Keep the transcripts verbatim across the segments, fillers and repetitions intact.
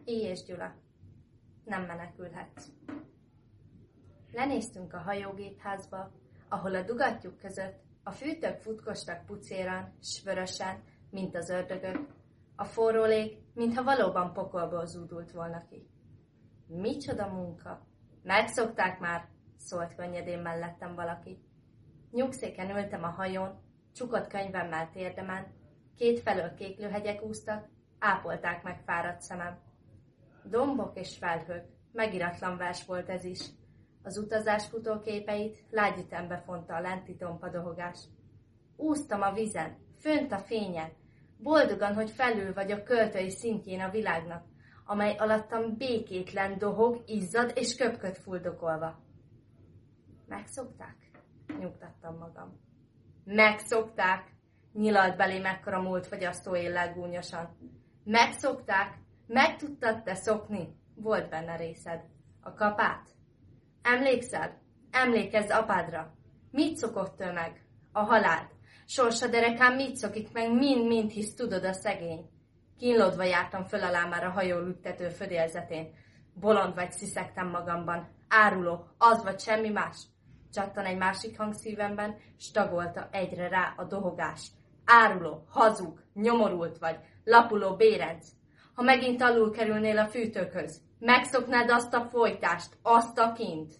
I. és Gyula. Nem menekülhetsz. Lenéztünk a hajógépházba, ahol a dugattyúk között a fűtők futkostak pucéran, s vörösen, mint az ördögök, a forró lég, mintha valóban pokolból zúdult volna ki. Micsoda munka! Megszokták már, szólt könnyedén mellettem valaki. Nyugszéken ültem a hajón, csukott könyvemmel térdemen, két felől kéklőhegyek úsztak, ápolták meg fáradt szemem. Dombok és felhők, megiratlan vers volt ez is. Az utazás futóképeit lágyütembe fonta a lenti tompadohogás. Úsztam a vizen, fönt a fényen, boldogan, hogy felül vagyok költői szintjén a világnak, amely alattam békétlen dohog, izzad és köpköd fuldokolva. Megszokták? Nyugtattam magam. Megszokták! Nyilalt belé mekkora múlt fagyasztó éllel gúnyosan. Megszokták? Meg tudtad te szokni? Volt benne részed. A kapát? Emlékszel? Emlékezz apádra. Mit szokott ő meg? A halált. Sorsa derekán mit szokik meg, mind-mind hisz tudod a szegény. Kínlódva jártam föl alá már a hajó lüktető födélzetén. Bolond vagy, sziszegtem magamban. Áruló, az vagy semmi más. Csattan egy másik hang szívemben, s tagolta egyre rá a dohogás. Áruló, hazug, nyomorult vagy, lapuló bérenc. Ha megint alul kerülnél a fűtőkhöz, megszoknád azt a folytást, azt a kint.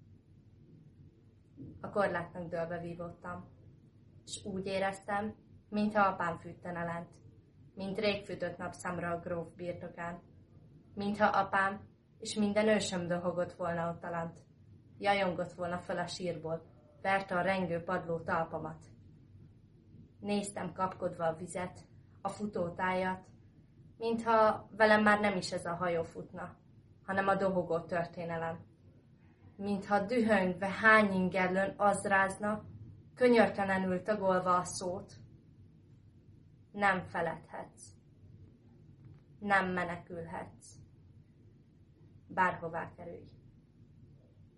A korlátnak dőlve vívottam, s úgy éreztem, mintha apám fűttene lent, mint rég fűtött napszámra a gróf birtokán, mintha apám és minden ősöm dohogott volna ott alant, jajongott volna fel a sírból, verte a rengő padló talpamat. Néztem kapkodva a vizet, a futótájat, mintha velem már nem is ez a hajó futna, hanem a dohogó történelem. Mintha dühöngve hány ingerlőn az rázna, könyörtelenül tagolva a szót. Nem feledhetsz. Nem menekülhetsz. Bárhová kerülj.